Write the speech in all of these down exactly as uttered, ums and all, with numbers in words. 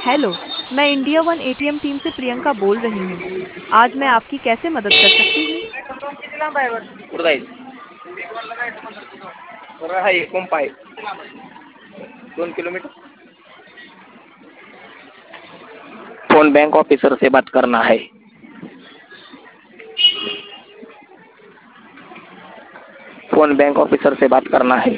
Hello. मैं India one ATM team से प्रियंका बोल रही हूँ। आज मैं आपकी कैसे मदद कर सकती हूँ? कुठं जायचं बरं आहे पंप आहे दोन किलोमीटर फोन बैंक ऑफिसर से बात करना है फोन बैंक ऑफिसर से बात करना है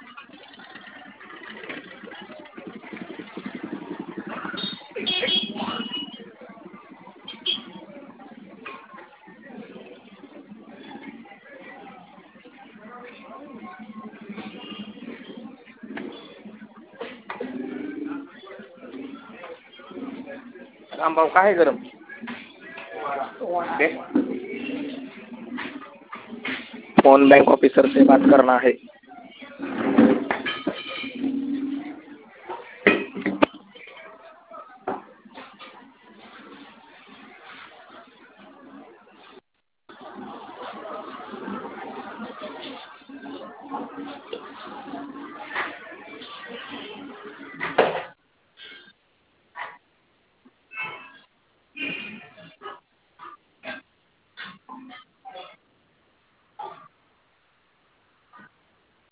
रामभाऊ काय आहे गरम फोन बैंक ऑफिसर से बात करना है